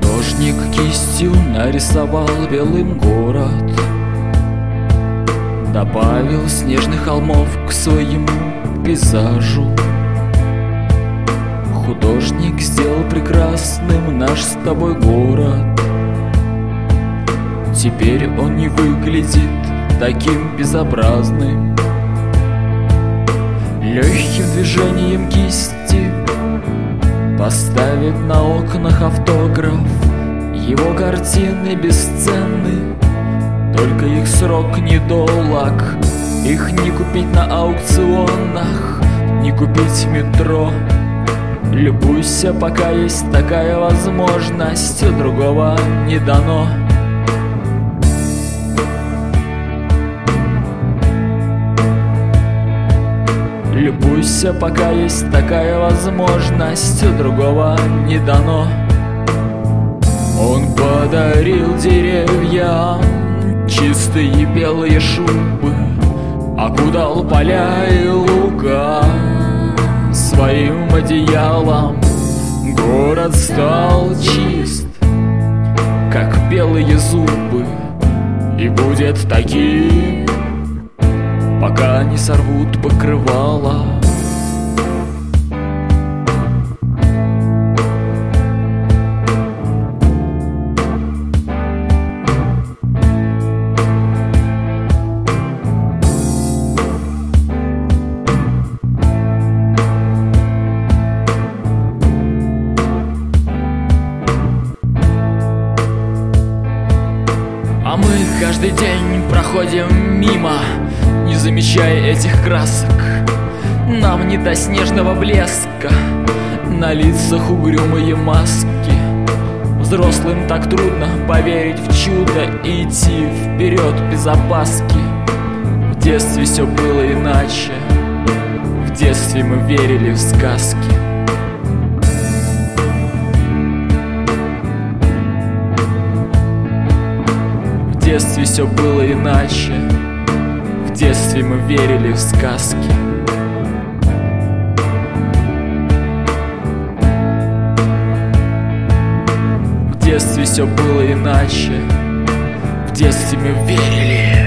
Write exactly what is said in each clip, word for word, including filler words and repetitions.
Художник кистью нарисовал белым город, добавил снежных холмов к своему пейзажу. Художник сделал прекрасным наш с тобой город. Теперь он не выглядит таким безобразным. Легким движением кисти поставит на окнах автограф. Его картины бесценны, только их срок недолог. Их не купить на аукционах, не купить в метро. Любуйся, пока есть такая возможность, другого не дано. Любуйся, пока есть такая возможность, другого не дано. Он подарил деревьям чистые белые шубы, окутал поля и луга своим одеялом. Город стал чист, как белые зубы, и будет таким, пока не сорвут покрывало. А мы каждый день проходим мимо, не замечая этих красок. Нам не до снежного блеска, на лицах угрюмые маски. Взрослым так трудно поверить в чудо и идти вперед без опаски. В детстве все было иначе, в детстве мы верили в сказки. В детстве все было иначе, в детстве мы верили в сказки. В детстве все было иначе, в детстве мы верили.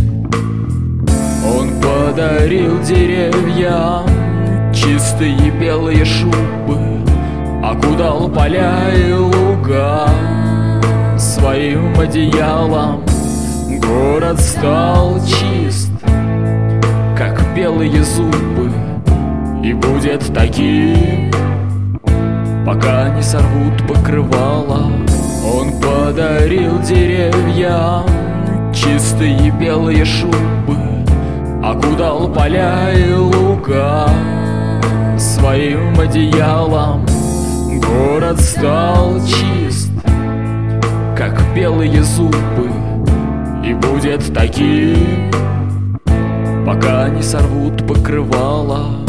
Он подарил деревьям чистые белые шубы, окутал поля и луга своим одеялом. Город стал чист, как белые зубы, и будет таким, пока не сорвут покрывало. Он подарил деревьям чистые белые шубы, окутал поля и луга своим одеялом. Город стал чист, как белые зубы, и будет таким, пока не сорвут покрывало.